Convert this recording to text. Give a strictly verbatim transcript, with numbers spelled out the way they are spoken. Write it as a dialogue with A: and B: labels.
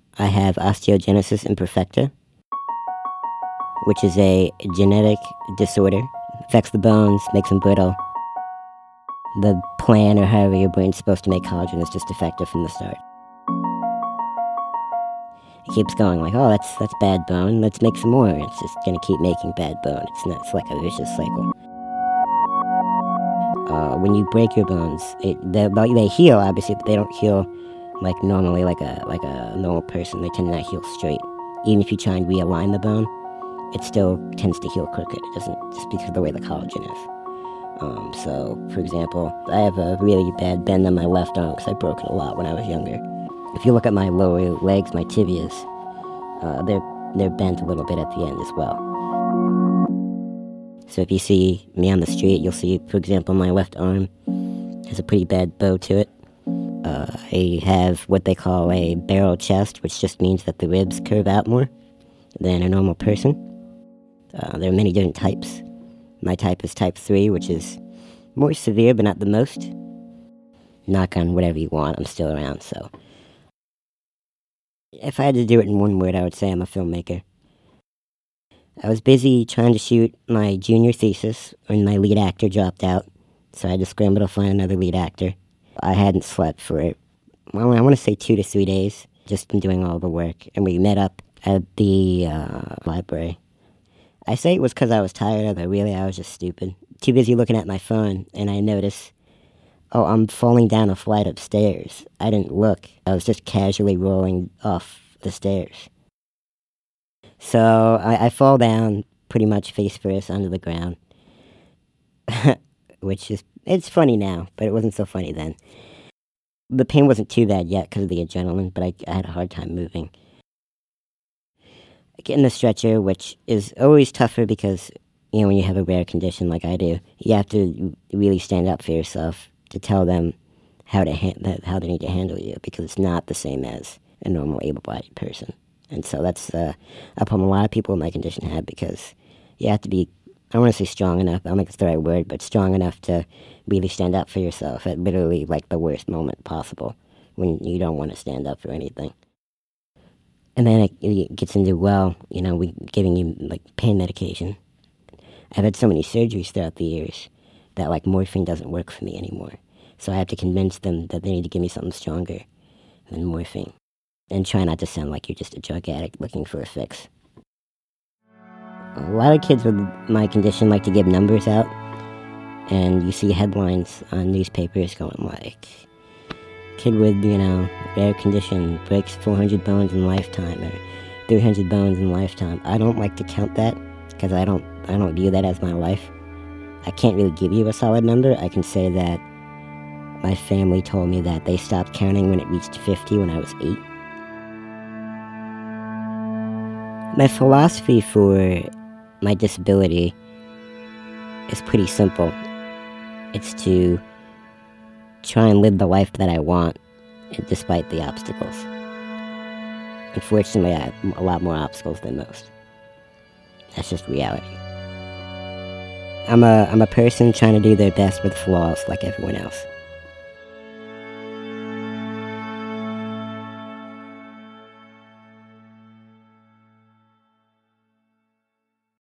A: I have osteogenesis imperfecta, which is a genetic disorder. Affects the bones, makes them brittle. The plan, or however your brain's supposed to make collagen, is just defective from the start. It keeps going like, oh, that's that's bad bone, let's make some more. It's just going to keep making bad bone. It's not. It's like a vicious cycle. Uh, when you break your bones, it, they, they heal, obviously, but they don't heal like normally, like a like a normal person. They tend to not heal straight. Even if you try and realign the bone, it still tends to heal crooked. It doesn't, just because of the way the collagen is. Um, so, for example, I have a really bad bend on my left arm because I broke it a lot when I was younger. If you look at my lower legs, my tibias, uh, they're they're bent a little bit at the end as well. So if you see me on the street, you'll see, for example, my left arm has a pretty bad bow to it. Uh, I have what they call a barrel chest, which just means that the ribs curve out more than a normal person. Uh, there are many different types. My type is type three, which is more severe, but not the most. Knock on whatever you want, I'm still around, so. If I had to do it in one word, I would say I'm a filmmaker. I was busy trying to shoot my junior thesis when my lead actor dropped out, so I had to scramble to find another lead actor. I hadn't slept for, well, I want to say two to three days, just been doing all the work, and we met up at the uh, library. I say it was because I was tired, but really I was just stupid. Too busy looking at my phone, and I noticed, oh, I'm falling down a flight of stairs. I didn't look. I was just casually rolling off the stairs. So I, I fall down pretty much face first onto the ground, which is, it's funny now, but it wasn't so funny then. The pain wasn't too bad yet because of the adrenaline, but I, I had a hard time moving. I get in the stretcher, which is always tougher because, you know, when you have a rare condition like I do, you have to really stand up for yourself to tell them how to ha- how they need to handle you, because it's not the same as a normal able-bodied person. And so that's uh, a problem a lot of people with my condition have, because you have to be, I don't want to say strong enough, I don't think it's the right word, but strong enough to really stand up for yourself at literally like the worst moment possible when you don't want to stand up for anything. And then it, it gets into, well, you know, we giving you like pain medication. I've had so many surgeries throughout the years that like morphine doesn't work for me anymore. So I have to convince them that they need to give me something stronger than morphine. And try not to sound like you're just a drug addict looking for a fix. A lot of kids with my condition like to give numbers out, and you see headlines on newspapers going like, kid with, you know, rare condition breaks four hundred bones in lifetime, or three hundred bones in lifetime. I don't like to count that, because I don't, I don't view that as my life. I can't really give you a solid number. I can say that my family told me that they stopped counting when it reached fifty when I was eight. My philosophy for my disability is pretty simple. It's to try and live the life that I want, despite the obstacles. Unfortunately, I have a lot more obstacles than most. That's just reality. I'm a, I'm a person trying to do their best with flaws like everyone else.